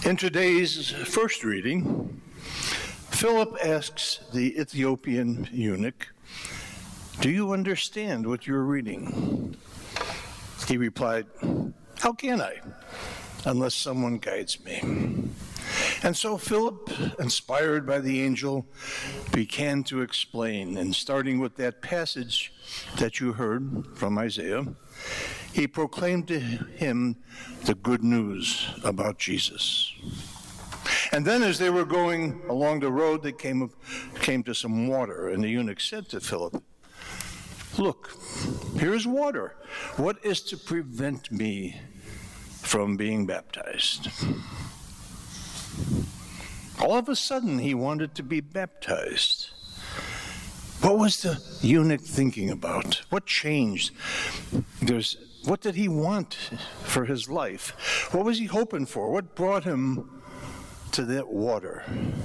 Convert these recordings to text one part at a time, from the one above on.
In today's first reading, Philip asks the Ethiopian eunuch, "Do you understand what you're reading?" He replied, "How can I, unless someone guides me?" And so Philip, inspired by the angel, began to explain, and starting with that passage that you heard from Isaiah, he proclaimed to him the good news about Jesus. And then as they were going along the road, they came to some water, and the eunuch said to Philip, "Look, here is water. What is to prevent me from being baptized?" All of a sudden, he wanted to be baptized. What was the eunuch thinking about? What changed? What did he want for his life? What was he hoping for? What brought him to that water?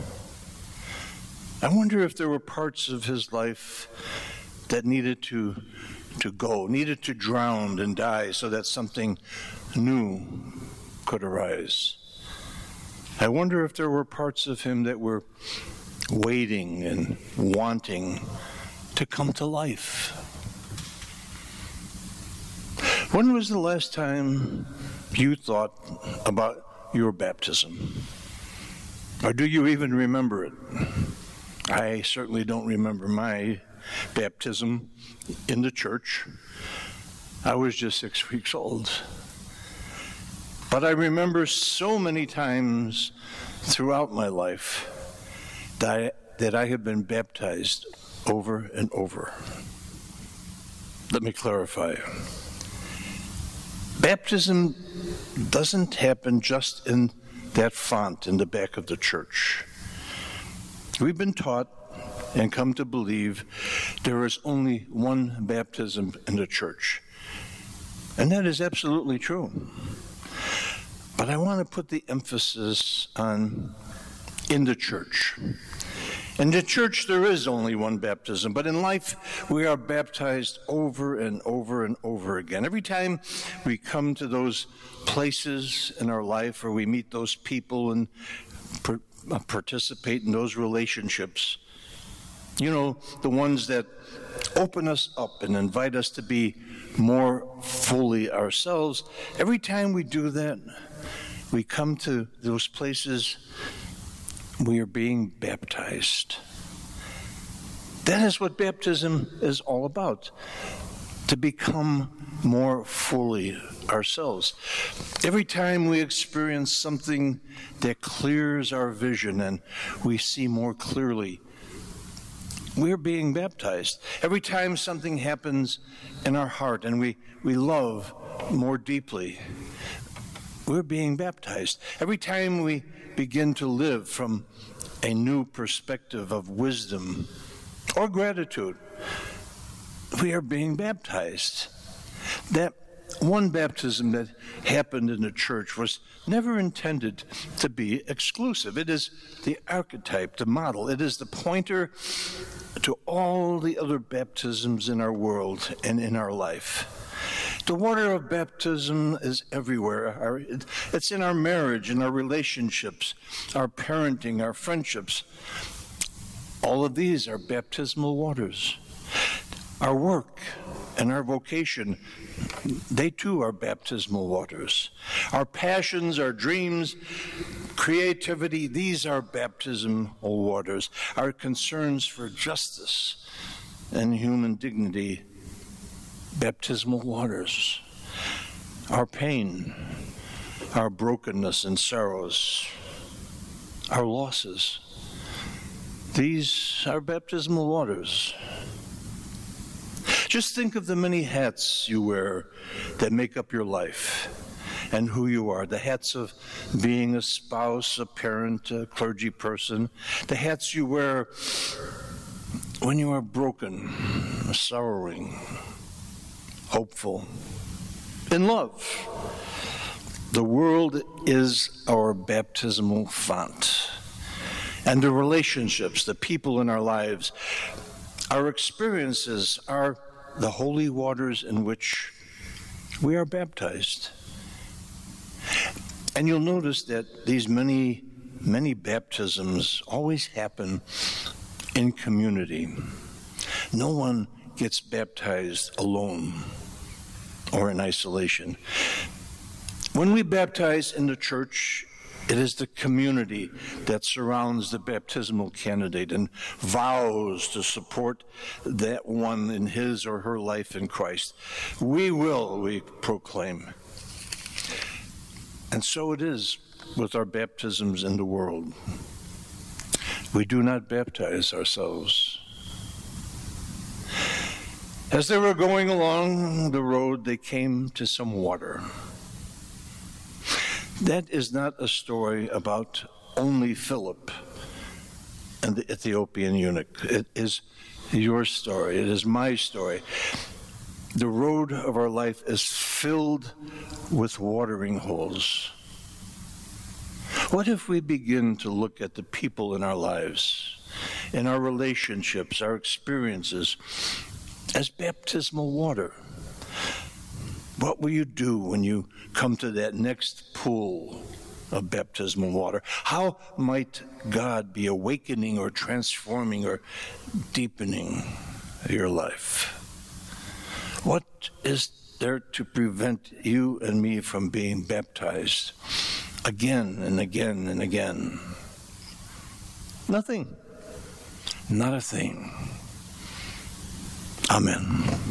I wonder if there were parts of his life that needed to go, needed to drown and die so that something new could arise. I wonder if there were parts of him that were waiting and wanting to come to life. When was the last time you thought about your baptism? Or do you even remember it? I certainly don't remember my baptism in the church. I was just 6 weeks old. But I remember so many times throughout my life that I have been baptized over and over. Let me clarify. Baptism doesn't happen just in that font in the back of the church. We've been taught and come to believe there is only one baptism in the church. And that is absolutely true. But I want to put the emphasis on in the church. In the church, there is only one baptism, but in life, we are baptized over and over and over again. Every time we come to those places in our life, or we meet those people and participate in those relationships, you know, the ones that open us up and invite us to be more fully ourselves, every time we do that, we come to those places, we are being baptized. That is what baptism is all about, to become more fully ourselves. Every time we experience something that clears our vision and we see more clearly, we're being baptized. Every time something happens in our heart and we love more deeply, we're being baptized. Every time we begin to live from a new perspective of wisdom or gratitude, we are being baptized. That one baptism that happened in the church was never intended to be exclusive. It is the archetype, the model. It is the pointer to all the other baptisms in our world and in our life. The water of baptism is everywhere. It's in our marriage, in our relationships, our parenting, our friendships. All of these are baptismal waters. Our work and our vocation, they too are baptismal waters. Our passions, our dreams, creativity, these are baptismal waters. Our concerns for justice and human dignity, baptismal waters. Our pain, our brokenness and sorrows, our losses, these are baptismal waters. Just think of the many hats you wear that make up your life and who you are. The hats of being a spouse, a parent, a clergy person. The hats you wear when you are broken, sorrowing, hopeful, in love. The world is our baptismal font. And the relationships, the people in our lives, our experiences are the holy waters in which we are baptized. And you'll notice that these many baptisms always happen in community. No one gets baptized alone or in isolation. When we baptize in the church, it is the community that surrounds the baptismal candidate and vows to support that one in his or her life in Christ. We proclaim. And so it is with our baptisms in the world. We do not baptize ourselves. As they were going along the road, they came to some water. That is not a story about only Philip and the Ethiopian eunuch. It is your story. It is my story. The road of our life is filled with watering holes. What if we begin to look at the people in our lives, in our relationships, our experiences, as baptismal water? What will you do when you come to that next pool of baptismal water? How might God be awakening or transforming or deepening your life? What is there to prevent you and me from being baptized again and again and again? Nothing. Not a thing. Amen.